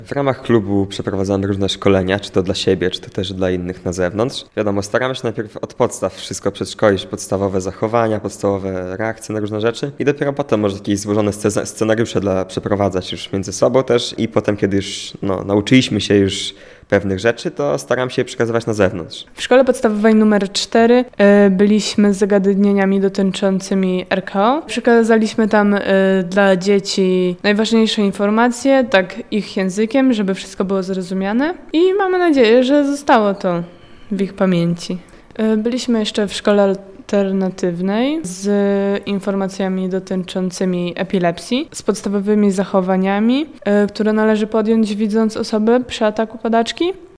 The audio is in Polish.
W ramach klubu przeprowadzamy różne szkolenia, czy to dla siebie, czy to też dla innych na zewnątrz. Wiadomo, staramy się najpierw od podstaw wszystko przedszkolić, podstawowe zachowania, podstawowe reakcje na różne rzeczy i dopiero potem może jakieś złożone scenariusze przeprowadzać już między sobą też i potem, kiedy już nauczyliśmy się już pewnych rzeczy, to staram się je przekazywać na zewnątrz. W szkole podstawowej numer 4 byliśmy z zagadnieniami dotyczącymi RKO. Przekazaliśmy tam dla dzieci najważniejsze informacje, tak ich językiem, żeby wszystko było zrozumiane i mamy nadzieję, że zostało to w ich pamięci. Byliśmy jeszcze w szkole alternatywnej z informacjami dotyczącymi epilepsji, z podstawowymi zachowaniami, które należy podjąć widząc osobę przy ataku padaczki.